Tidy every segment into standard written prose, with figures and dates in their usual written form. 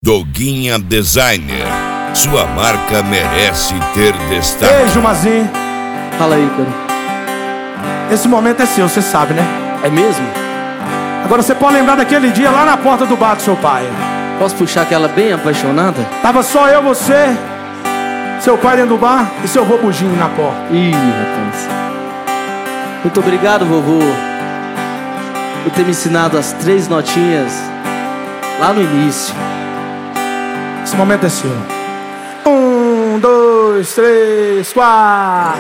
Doguinha Designer, sua marca merece ter destaque. Ei, Jumazinho. Fala aí, cara. Esse momento é seu, você sabe, né? É mesmo? Agora você pode lembrar daquele dia lá na porta do bar do seu pai. Posso puxar aquela bem apaixonada? Tava só eu, você, seu pai dentro do bar e seu vô Buginho na porta. Ih, rapaz. Muito obrigado, vovô, por ter me ensinado as 3 notinhas lá no início. Esse momento é seu. 1, 2, 3, 4.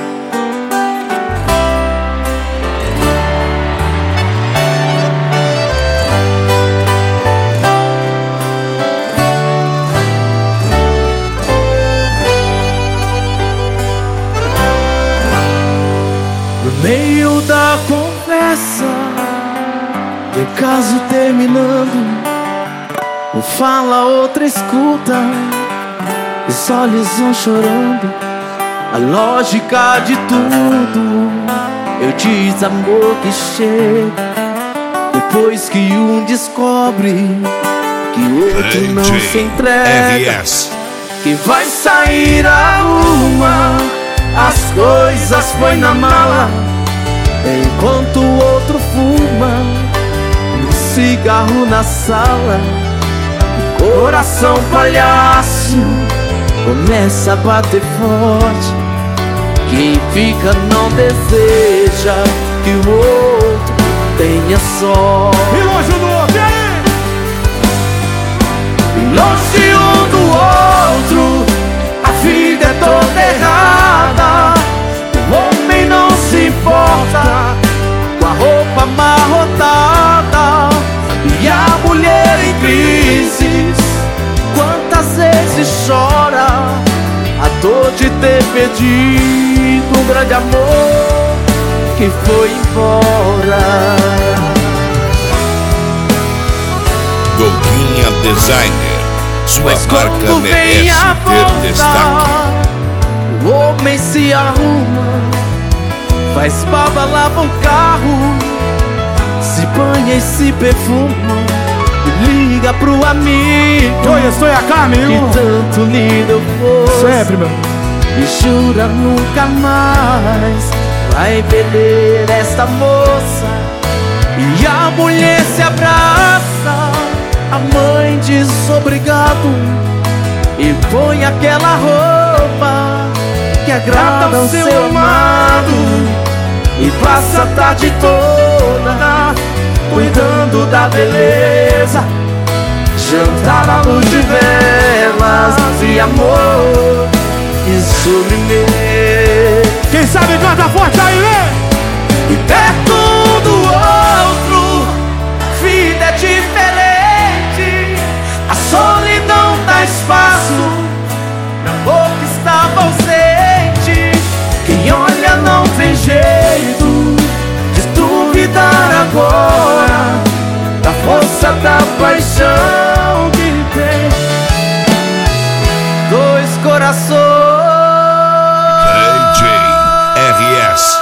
No meio da conversa, de caso terminando, um fala, outra escuta, os olhos vão chorando. A lógica de tudo é o desamor que chega depois que um descobre que o outro não se entrega, RS. que vai sair a ruma, as coisas põe na mala, enquanto o outro fuma um cigarro na sala. O coração palhaço começa a bater forte. Quem fica não deseja que o outro tenha sorte. E longe do outro, e aí? Longe um do outro, a vida é toda errada. O homem não se importa com a roupa amarrotada e a mulher em crise. Quantas vezes chora a dor de ter perdido um grande amor que foi embora. Doguinha Designer, sua Mas marca quando merece vem a ter destaque. volta, o homem se arruma, faz barba, lava o carro, se banha e se perfuma, e liga pro amigo Oi, estou aqui, amigo. que tanto lhe deu força, Sempre, meu. e jura nunca mais vai perder esta moça. E a mulher se abraça, a mãe diz obrigado e põe aquela roupa que agrada ao seu amado, e passa a tarde toda cuidando da beleza, jantar à luz de velas e amor e sobremesa. Quem sabe canta forte aí, né? E perto um do outro, a vida é diferente. A solidão dá espaço pra amor que estava ausente. Quem olha não tem jeito de duvidar agora da força da paixão que tem dois corações. RS.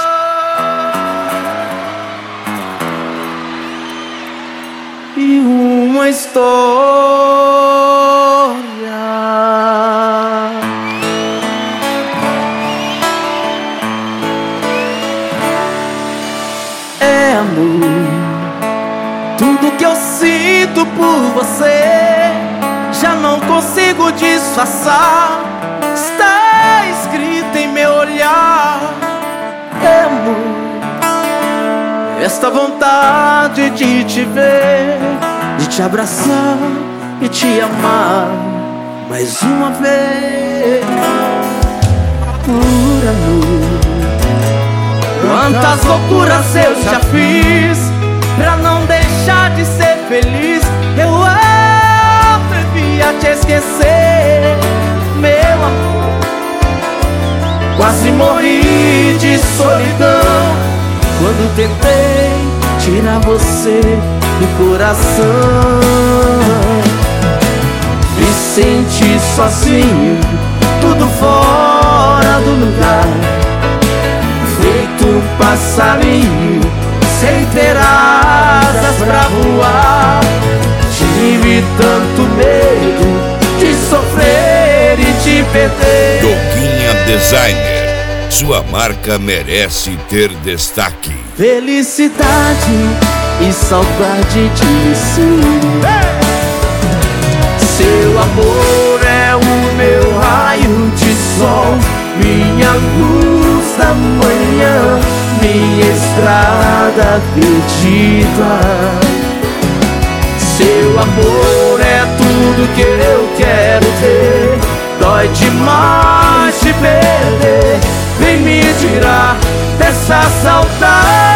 E uma história. É amor, tudo que eu sinto por você já não consigo disfarçar. Está escrito em meu olhar. É amor, esta vontade de te ver, de te abraçar e te amar mais uma vez. Por amor, quantas loucuras eu já fiz pra não deixar de ser feliz. Eu atrevi a te esquecer, meu amor. Quase morri de solidão quando tentei tirar você do coração. Me senti sozinho, tudo fora do lugar, feito um passarinho sem ter asas pra voar. Tive tanto medo perder. Doguinha Designer, sua marca merece ter destaque. Felicidade e saudade de si. Seu amor é o meu raio de sol, minha luz da manhã, minha estrada perdida. Seu amor é tudo que eu quero ter, dói demais te perder. Vem me tirar dessa saudade.